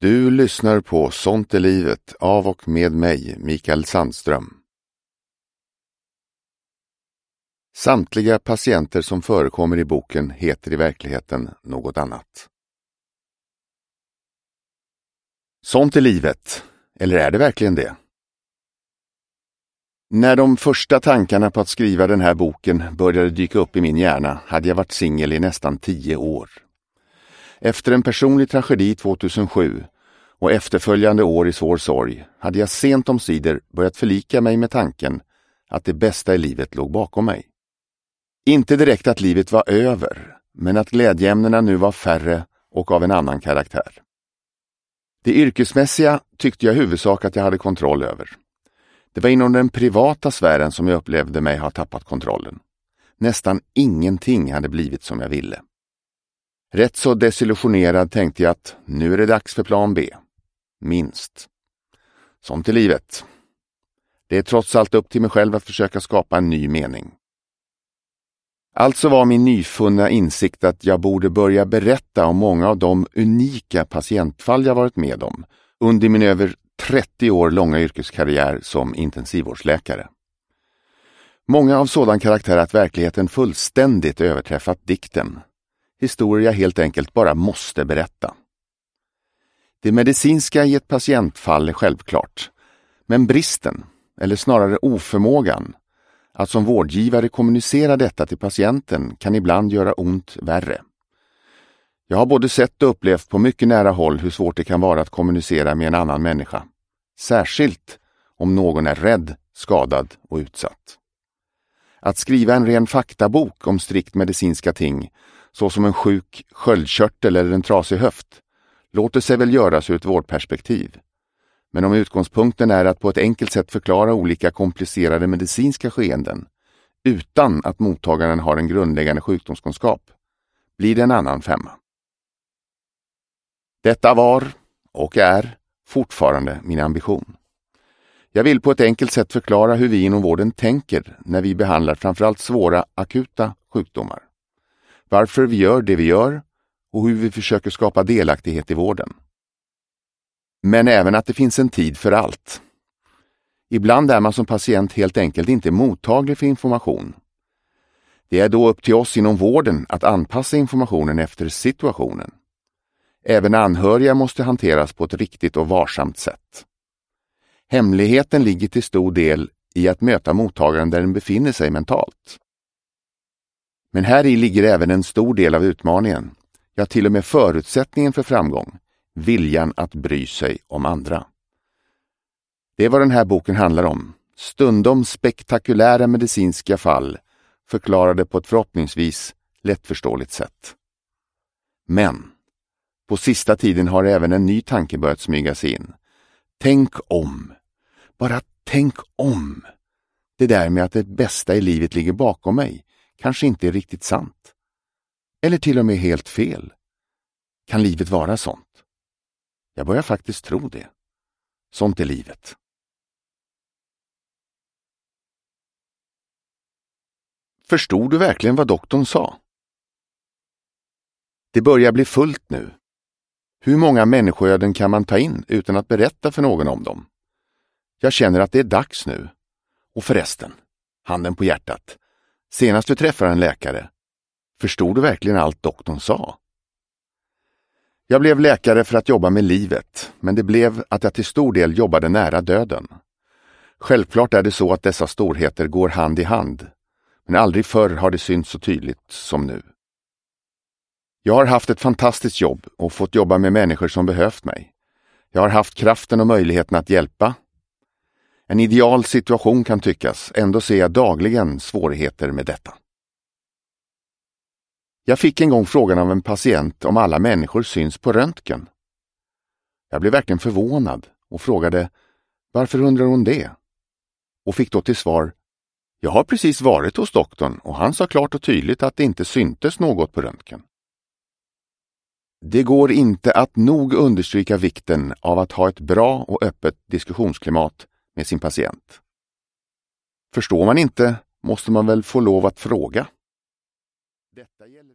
Du lyssnar på Sånt är livet av och med mig, Mikael Sandström. Samtliga patienter som förekommer i boken heter i verkligheten något annat. Sånt är livet, eller är det verkligen det? När de första tankarna på att skriva den här boken började dyka upp i min hjärna hade jag varit singel i nästan 10 år. Efter en personlig tragedi 2007 och efterföljande år i svår sorg hade jag sent omsider börjat förlika mig med tanken att det bästa i livet låg bakom mig. Inte direkt att livet var över, men att glädjeämnena nu var färre och av en annan karaktär. Det yrkesmässiga tyckte jag i huvudsak att jag hade kontroll över. Det var inom den privata sfären som jag upplevde mig ha tappat kontrollen. Nästan ingenting hade blivit som jag ville. Rätt så desillusionerad tänkte jag att nu är det dags för plan B. Minst. Sånt är livet. Det är trots allt upp till mig själv att försöka skapa en ny mening. Alltså var min nyfunna insikt att jag borde börja berätta om många av de unika patientfall jag varit med om under min över 30 år långa yrkeskarriär som intensivvårdsläkare. Många av sådan karaktär att verkligheten fullständigt överträffat dikten. Historier jag helt enkelt bara måste berätta. Det medicinska i ett patientfall är självklart, men bristen, eller snarare oförmågan, att som vårdgivare kommunicera detta till patienten kan ibland göra ont värre. Jag har både sett och upplevt på mycket nära håll hur svårt det kan vara att kommunicera med en annan människa. Särskilt om någon är rädd, skadad och utsatt. Att skriva en ren faktabok om strikt medicinska ting, såsom en sjuk sköldkörtel eller en trasig höft, låter sig väl göras ur ett vårdperspektiv. Men om utgångspunkten är att på ett enkelt sätt förklara olika komplicerade medicinska skeenden utan att mottagaren har en grundläggande sjukdomskunskap, blir det en annan femma. Detta var och är fortfarande min ambition. Jag vill på ett enkelt sätt förklara hur vi inom vården tänker när vi behandlar framförallt svåra akuta sjukdomar. Varför vi gör det vi gör och hur vi försöker skapa delaktighet i vården. Men även att det finns en tid för allt. Ibland är man som patient helt enkelt inte mottaglig för information. Det är då upp till oss inom vården att anpassa informationen efter situationen. Även anhöriga måste hanteras på ett riktigt och varsamt sätt. Hemligheten ligger till stor del i att möta mottagaren där den befinner sig mentalt. Men här i ligger även en stor del av utmaningen, ja till och med förutsättningen för framgång, viljan att bry sig om andra. Det är vad den här boken handlar om, stundom spektakulära medicinska fall förklarade på ett förhoppningsvis lättförståeligt sätt. Men på sista tiden har även en ny tanke börjat smyga sig in. Tänk om, bara tänk om. Det där med att det bästa i livet ligger bakom mig kanske inte är riktigt sant. Eller till och med helt fel. Kan livet vara sånt? Jag börjar faktiskt tro det. Sånt är livet. Förstod du verkligen vad doktorn sa? Det börjar bli fullt nu. Hur många människoöden kan man ta in utan att berätta för någon om dem? Jag känner att det är dags nu. Och förresten, handen på hjärtat. Senast du träffade en läkare, förstod du verkligen allt doktorn sa? Jag blev läkare för att jobba med livet, men det blev att jag till stor del jobbade nära döden. Självklart är det så att dessa storheter går hand i hand, men aldrig förr har det synts så tydligt som nu. Jag har haft ett fantastiskt jobb och fått jobba med människor som behövt mig. Jag har haft kraften och möjligheten att hjälpa. En ideal situation kan tyckas, ändå ser jag dagligen svårigheter med detta. Jag fick en gång frågan av en patient om alla människor syns på röntgen. Jag blev verkligen förvånad och frågade, varför undrar hon det? Och fick då till svar, jag har precis varit hos doktorn och han sa klart och tydligt att det inte syntes något på röntgen. Det går inte att nog understryka vikten av att ha ett bra och öppet diskussionsklimat med sin patient. Förstår man inte måste man väl få lov att fråga. Detta gäller